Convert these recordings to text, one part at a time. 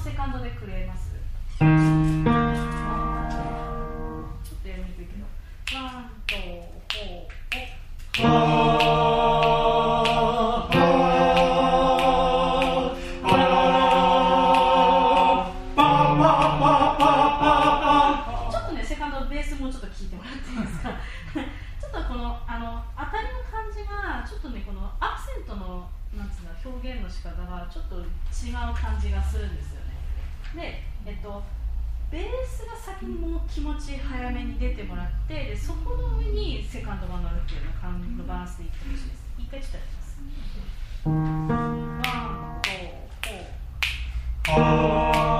セカンドでくれます？ちょっとやりにくいけど、ワン、ツー、フォー、ちょっとね、セカンドベースもうちょっと聞いてもらっていいですか？ちょっとこの当たりの感じがちょっとね、このアクセントのなんつうの表現の仕方がちょっと違う感じがするんですよね。で、ベースが先にもう気持ち早めに出てもらって、でそこの上にセカンドが乗るっていうような感じのバランスでいってほしいです。一回ちょっとやります。ワン、ツー、フォー。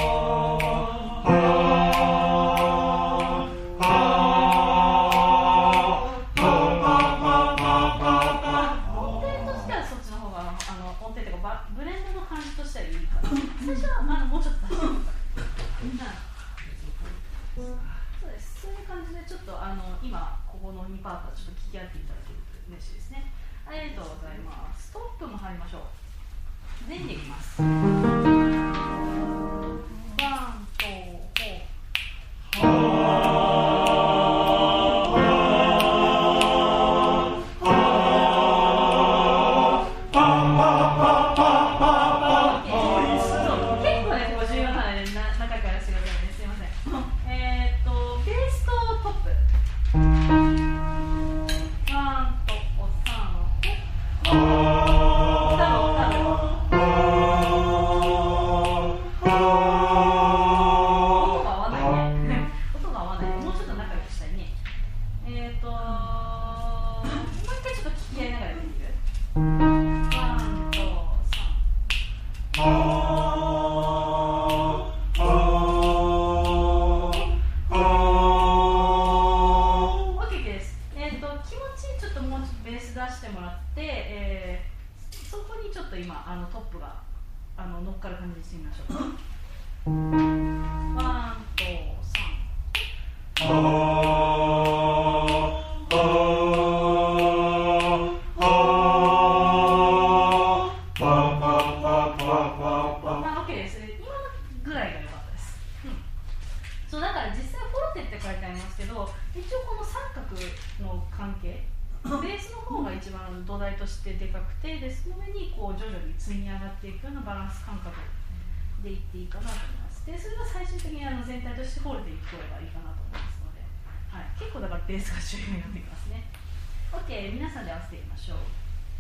今ここの2パートはちょっと聞き合っていただけると嬉しいですね。ありがとうございます。ストップも入りましょう。全員でいきます。ワン、ツー、フォー。ベースが重要になってきますね。OK、皆さんで合わせていきましょう。